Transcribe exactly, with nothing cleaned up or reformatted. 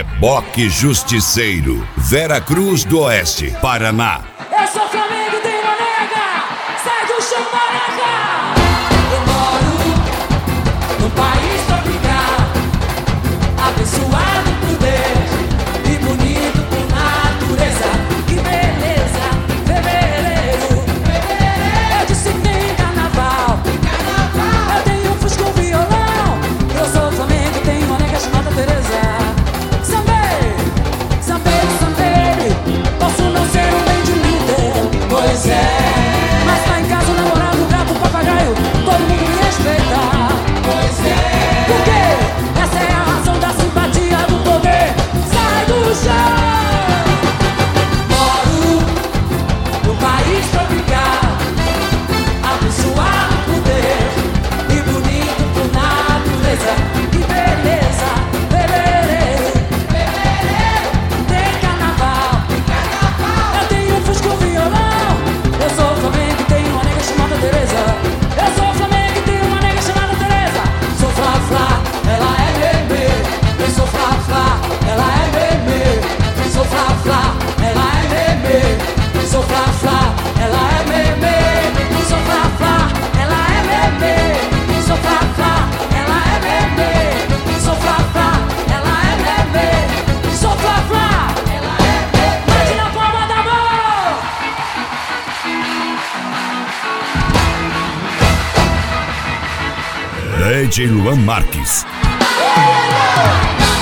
Reboque Justiceiro, Vera Cruz do Oeste, Paraná. Eu sou Flamengo, tenho uma nega, sai do chão, maraca. Eu moro num país tropical, abençoado por Deus e bonito por natureza. Que beleza, fevereiro, eu disse que tem carnaval. Eu tenho um fusco, um violão. Eu sou Flamengo, tenho uma nega chamada Teresa. Sambei, sambei, sambei, posso não ser um bem de líder, pois é, mas lá em casa o namorado, o gato, o papagaio, todo mundo me respeita, pois é, porque essa é a razão da simpatia, do poder, sai do chão. Moro num país tropical, abençoado por Deus e bonito por natureza. Que beleza, fevereiro, tem carnaval. Eu tenho um fusco, um violão. Eu sou Flamengo e tenho uma nega chamada Teresa. Eu sou Flamengo e tenho uma nega chamada Teresa. Sou Flá Flá, ela é bebê. Eu sou Flá Flá, ela é bebê. Sou Flá Flá, ela é bebê. Sou Flá Flá, ela é bebê. Sou Flá Flá, ela é bebê. Sou Flá Flá, ela é bebê. Sou Flá Flá, ela é bebê. Sou Flá Flá, ela é bebê. Bate na palma da mão. D J Luan Marques. Ei, ei, ei.